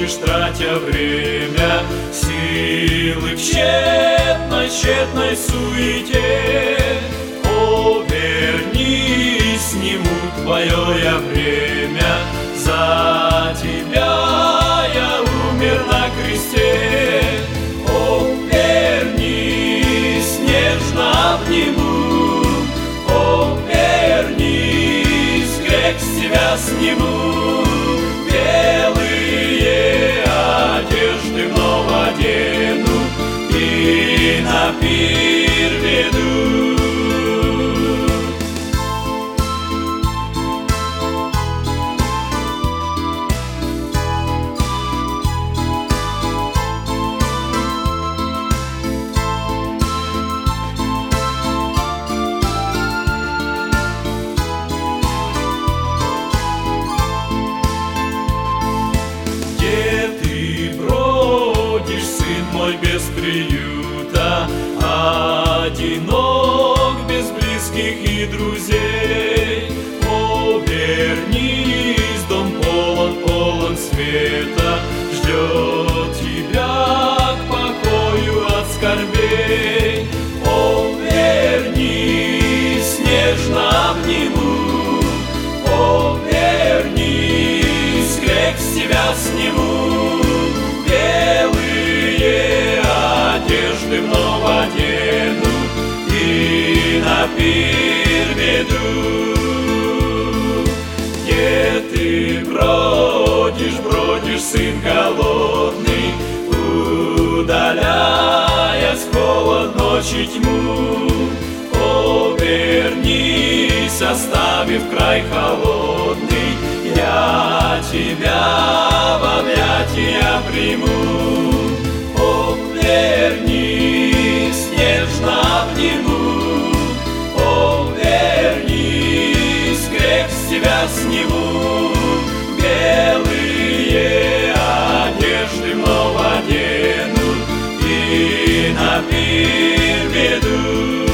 бродишь, тратя время, силы в тщетной суете. О, вернись, сниму твое я время, за тебя я умер на кресте. О, вернись, нежно обниму, о, вернись, грех с тебя сниму. Белые одежды вновь одену и на пир веду. Мой без приюта, одинок, без близких и друзей. О, вернись, дом полон света, ждет тебя к покою от скорбей. О, вернись, нежно обниму, о, вернись, грех с тебя сниму. Одежды вновь одену и на пир веду. Где ты бродишь, сын голодный, удаляясь в холод, ночь и тьму. О, вернись, оставив край холодный, я тебя в объятия приму. Вернись, нежно обниму, о, вернись, грех с тебя сниму. Белые одежды вновь одену и на пир веду.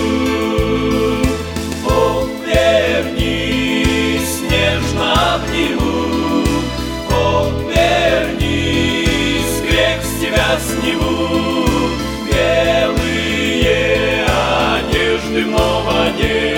О, вернись, нежно обниму, о, вернись, грех с тебя сниму. Белые одежды вновь одену